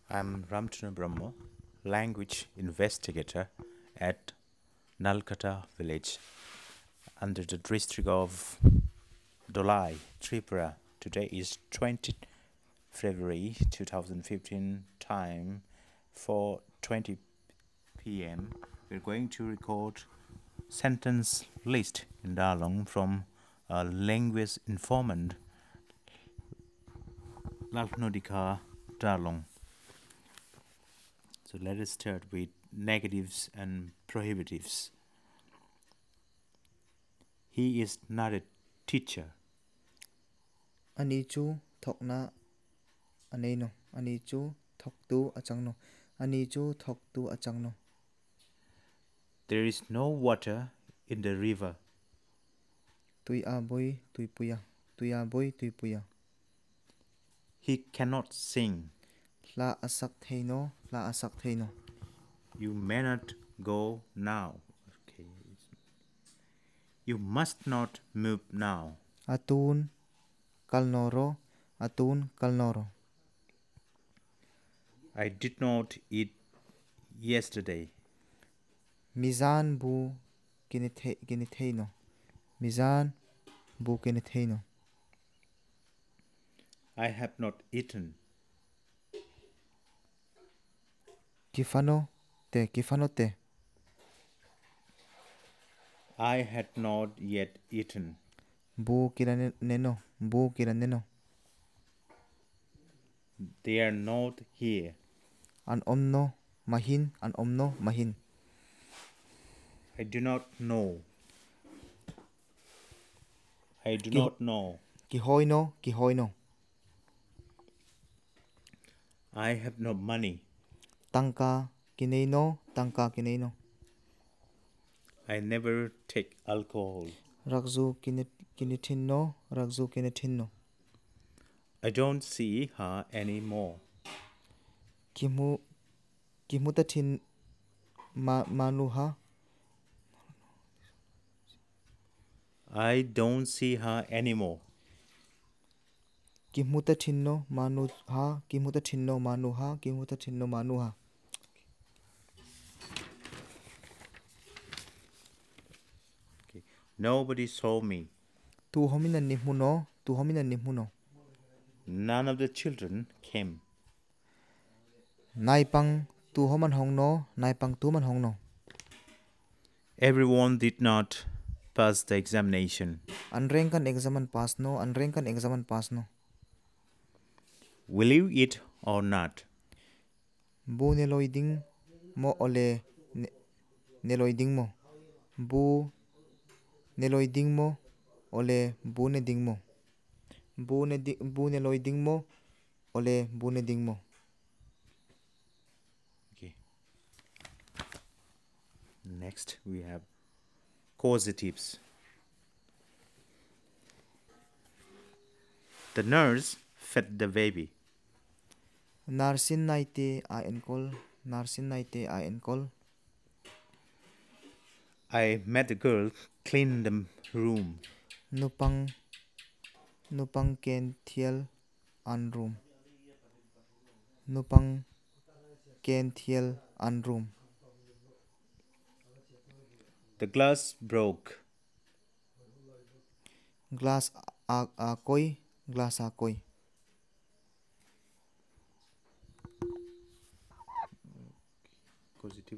I'm Ramchandra Brahma, language investigator at Nalkata village under the district of Dolai, Tripura. Today is 20th February 2015, time 4:20 p.m. We're going to record sentence list in Darlong from a language informant Lalnodika Darlong. So let us start with negatives and prohibitives. He is not a teacher. Ani chu thokna aneno ani chu thoktu achangno ani chu thoktu achangno There is no water in the river. tui a boy tui puya tui a boy tui puya He cannot sing. la asak theino la asak theino You may not go now. Okay. You must not move now. atun kalnoro I did not eat yesterday. mizan bu kinitheino mizan bu kinitheino I have not eaten. kifano te I had not yet eaten. bu kiraneno They are not here. an omno mahin I do not know. I do Ki- not know. kihoino I have no money. tangka kineino I never take alcohol. rakzu kinithinno I don't see her anymore. kimu kimutathin manuha I don't see her anymore. kimutathinno manuha Okay. Nobody saw me. tu homina nimhuno None of the children came. naipang tu man hongno Everyone did not pass the examination. anrengkan examen pass no Will you eat or not? bu neloiding mo ole neloiding mo bu neloiding mo ole bu ne ding mo bu neloiding mo ole bu ne ding mo Okay. Next, we have causatives. The nurse fed the baby. narsin naite a enkol I made the girl clean the room. nupang ken thiel an room nupang ken thiel an room The glass broke. glass a koi Causative